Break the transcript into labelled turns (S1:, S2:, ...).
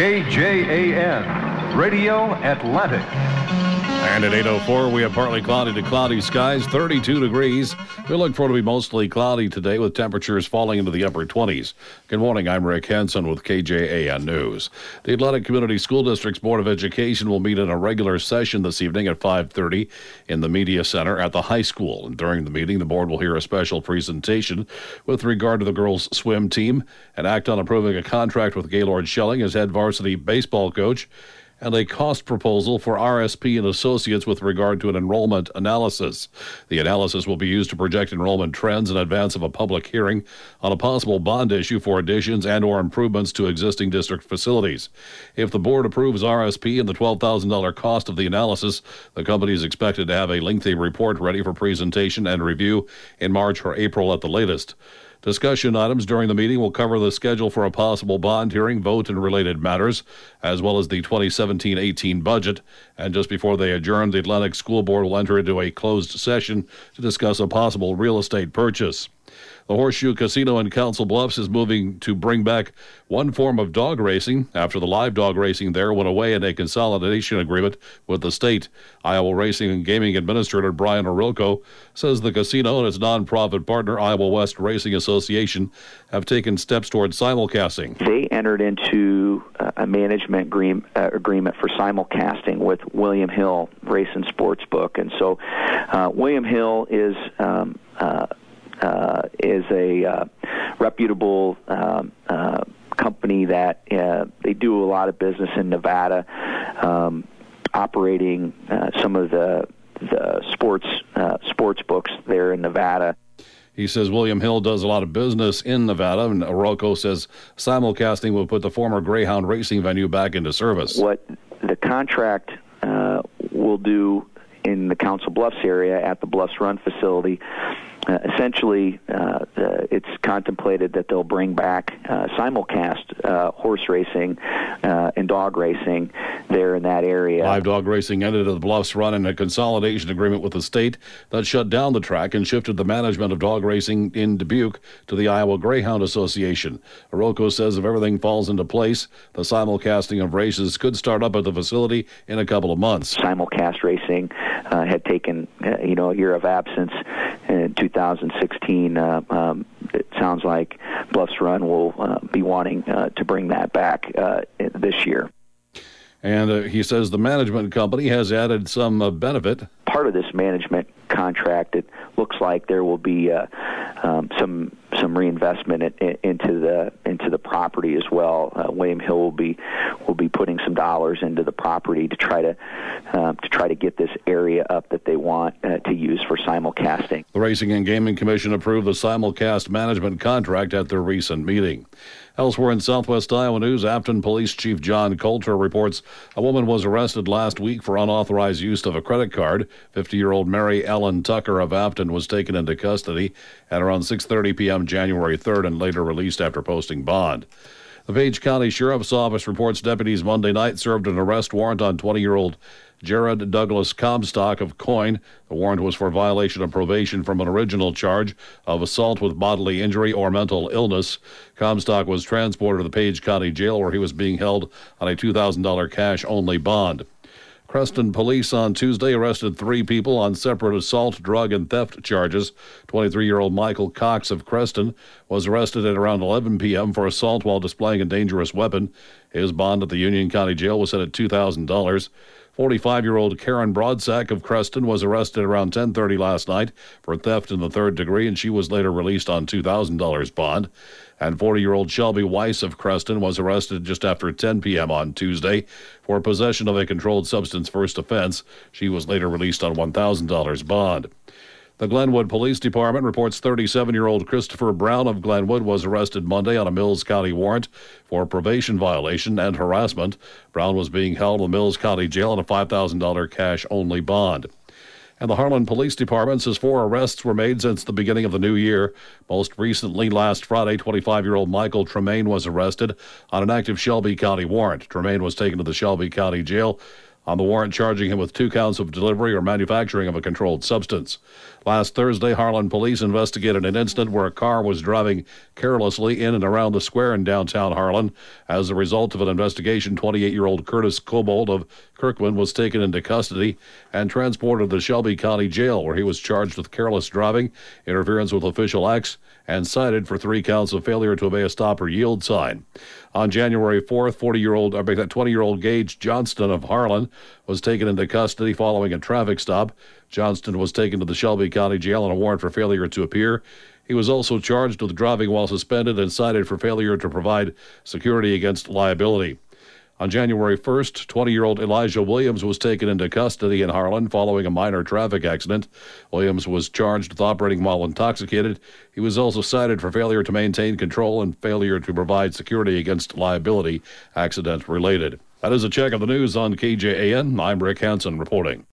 S1: KJAN, Radio Atlantic.
S2: And at 8:04, we have partly cloudy to cloudy skies, 32 degrees. We look for it to be mostly cloudy today with temperatures falling into the upper 20s. Good morning, I'm Rick Henson with KJAN News. The Atlantic Community School District's Board of Education will meet in a regular session this evening at 5:30 in the Media Center at the high school. And during the meeting, the board will hear a special presentation with regard to the girls' swim team and act on approving a contract with Gaylord Schelling as head varsity baseball coach, and a cost proposal for RSP and Associates with regard to an enrollment analysis. The analysis will be used to project enrollment trends in advance of a public hearing on a possible bond issue for additions and or improvements to existing district facilities. If the board approves RSP and the $12,000 cost of the analysis, the company is expected to have a lengthy report ready for presentation and review in March or April at the latest. Discussion items during the meeting will cover the schedule for a possible bond hearing, vote, and related matters, as well as the 2017-18 budget. And just before they adjourn, the Atlantic School Board will enter into a closed session to discuss a possible real estate purchase. The Horseshoe Casino in Council Bluffs is moving to bring back one form of dog racing after the live dog racing there went away in a consolidation agreement with the state. Iowa Racing and Gaming Administrator Brian Orilko says the casino and its nonprofit partner, Iowa West Racing Association, have taken steps toward simulcasting.
S3: They entered into a management agreement for simulcasting with William Hill Race and Sportsbook. And so William Hill is a reputable company that they do a lot of business in Nevada, operating some of the sports books there in Nevada.
S2: He says William Hill does a lot of business in Nevada, and Orozco says simulcasting will put the former Greyhound racing venue back into service.
S3: What the contract will do in the Council Bluffs area at the Bluffs Run facility, essentially, it's contemplated that they'll bring back simulcast horse racing and dog racing there in that area.
S2: Live dog racing ended at the Bluffs Run in a consolidation agreement with the state that shut down the track and shifted the management of dog racing in Dubuque to the Iowa Greyhound Association. Orozco says if everything falls into place, the simulcasting of races could start up at the facility in a couple of months.
S3: Simulcast racing had taken a year of absence in 2016. It sounds like Bluffs Run will be wanting to bring that back this year.
S2: And he says the management company has added some benefit.
S3: Part of this management contract, it looks like there will be some reinvestment into the property as well. William Hill will be putting some dollars into the property to try to get this area up that they want to use for simulcasting.
S2: The Racing and Gaming Commission approved the simulcast management contract at their recent meeting. Elsewhere in Southwest Iowa news, Afton Police Chief John Coulter reports a woman was arrested last week for unauthorized use of a credit card. 50-year-old Mary Ellen Tucker of Afton was taken into custody at around 6:30 p.m. January 3rd and later released after posting bond. The Page County Sheriff's Office reports deputies Monday night served an arrest warrant on 20-year-old Jared Douglas Comstock of Coyne. The warrant was for violation of probation from an original charge of assault with bodily injury or mental illness. Comstock was transported to the Page County Jail where he was being held on a $2,000 cash-only bond. Creston police on Tuesday arrested 3 people on separate assault, drug, and theft charges. 23-year-old Michael Cox of Creston was arrested at around 11 p.m. for assault while displaying a dangerous weapon. His bond at the Union County Jail was set at $2,000. 45-year-old Karen Broadsack of Creston was arrested around 10:30 last night for theft in the 3rd degree, and she was later released on $2,000 bond. And 40-year-old Shelby Weiss of Creston was arrested just after 10 p.m. on Tuesday for possession of a controlled substance first offense. She was later released on $1,000 bond. The Glenwood Police Department reports 37-year-old Christopher Brown of Glenwood was arrested Monday on a Mills County warrant for probation violation and harassment. Brown was being held in the Mills County Jail on a $5,000 cash-only bond. And the Harlan Police Department says 4 arrests were made since the beginning of the new year. Most recently, last Friday, 25-year-old Michael Tremaine was arrested on an active Shelby County warrant. Tremaine was taken to the Shelby County Jail on the warrant charging him with 2 counts of delivery or manufacturing of a controlled substance. Last Thursday, Harlan police investigated an incident where a car was driving carelessly in and around the square in downtown Harlan. As a result of an investigation, 28-year-old Curtis Cobold of Kirkland was taken into custody and transported to the Shelby County Jail, where he was charged with careless driving, interference with official acts, and cited for 3 counts of failure to obey a stop or yield sign. On January 4th, 20-year-old Gage Johnston of Harlan was taken into custody following a traffic stop. Johnston was taken to the Shelby County Jail on a warrant for failure to appear. He was also charged with driving while suspended and cited for failure to provide security against liability. On January 1st, 20-year-old Elijah Williams was taken into custody in Harlan following a minor traffic accident. Williams was charged with operating while intoxicated. He was also cited for failure to maintain control and failure to provide security against liability, accident-related. That is a check of the news on KJAN. I'm Rick Hansen reporting.